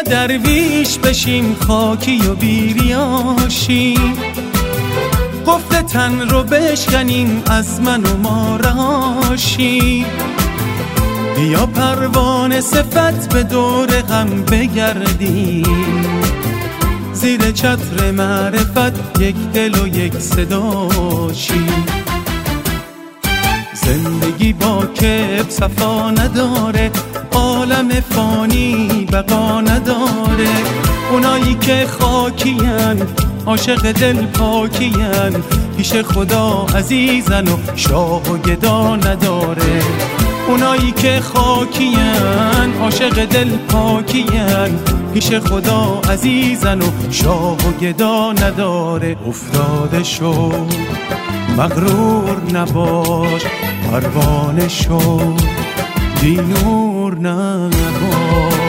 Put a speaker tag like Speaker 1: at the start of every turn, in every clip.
Speaker 1: بیا درویش بشیم خاکی و بیریاشیم، قفل تن رو بشکنیم از من و ما رهاشیم. بیا پروانه صفت به دور غم بگردیم، زیر چتر معرفت یک دل و یک صداشیم. زندگی با کف صفا نداره، عالم فانی بقا نداره. اونایی که خاکین عاشق دل پاکین، پیش خدا عزیزن و شاه و گدا نداره. اونایی که خاکین عاشق دل پاکین، پیش خدا عزیزن و شاه و گدا نداره. افتاده شو مغرور نباش، پروانه شو بی نور نباش.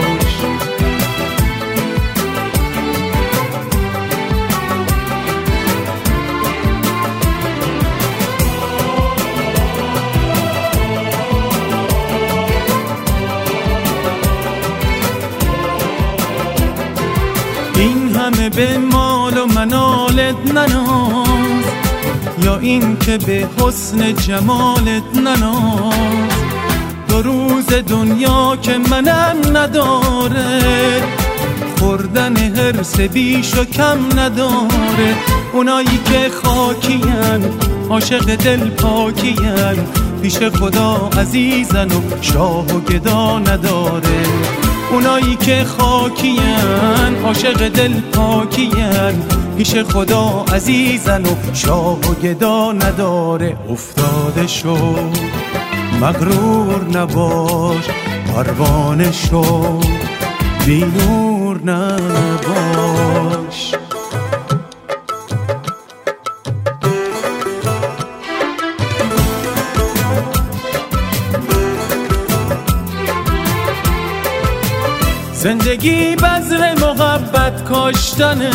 Speaker 1: این همه به مال و منالت نناز، یا این که به حسن جمالت نناز. دو روز دنیا که منم نداره، خوردن حرص بیش و کم نداره. اونایی که خاکین عاشق دل پاکین، پیش خدا عزیزن و شاه و گدا نداره. اونایی که خاکین عاشق دل پاکین، پیش خدا عزیزن و شاه و گدا نداره. افتاده شو مغرور نباش، پروانه شو بی نور نباش. زندگی بذر محبت کاشتنه،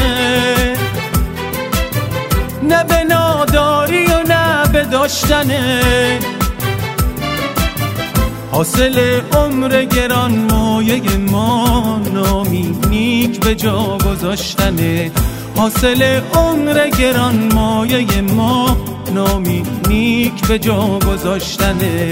Speaker 1: نه به ناداری و نه به داشتنه. حاصل عمر گران مایه ما، نامی نیک به جا گذاشتنه. حاصل عمر گران مایه ما، نامی نیک به جا گذاشتنه.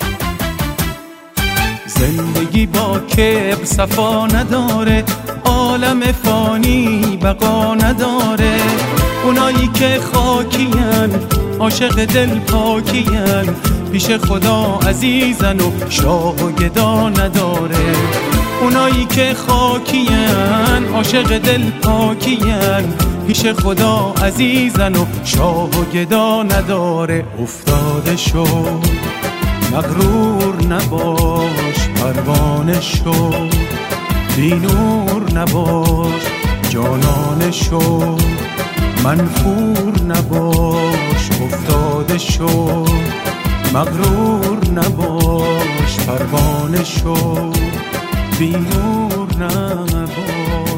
Speaker 1: زندگی با کبر صفا نداره، عالم فانی بقا نداره. اونایی که خاکین عاشق دل پاکین، پیش خدا عزیزن و شاه و گدا نداره. اونایی که خاکین عاشق دل پاکین، پیش خدا عزیزن و شاه و گدا نداره. افتاده شو مغرور نباش، پروانه شو بی نور نباش. جانانه شو منفور نباش، افتاده شو مغرور نباش. پروانه شو بی نور نباش.